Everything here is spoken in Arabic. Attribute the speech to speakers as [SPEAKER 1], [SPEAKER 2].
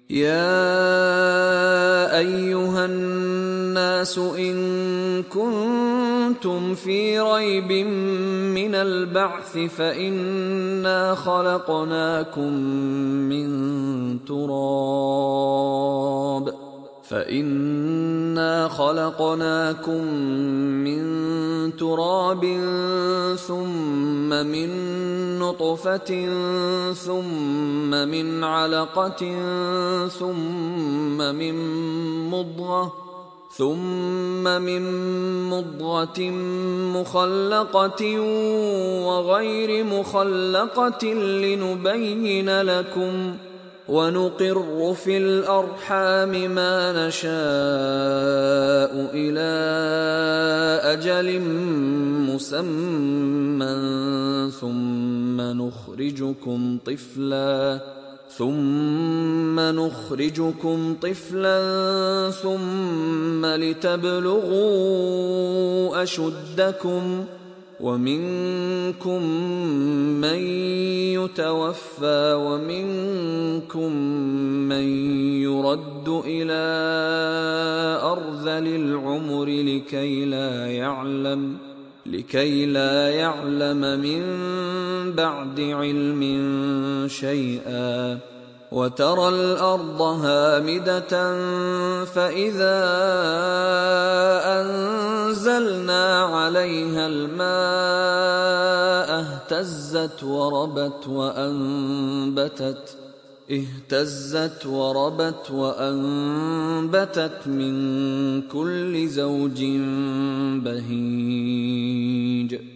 [SPEAKER 1] يا أيها الناس إن كنتم في ريب من البعث فإنا خلقناكم من تراب ثم من نطفة ثم من علقة ثم من مضغة مخلقة وغير مخلقة لنبين لكم، ونقر في الأرحام ما نشاء إلى أجل مسمى ثم نخرجكم طفلا ثم لتبلغوا أشدكم، ومنكم من يتوفى ومنكم من يرد إلى أرذل العمر لكي لا يعلم من بعد علم شيئا. وترى الأرض هامدة فإذا أنزلنا عليها الماء اهتزت وربت وأنبتت من كل زوج بهيج.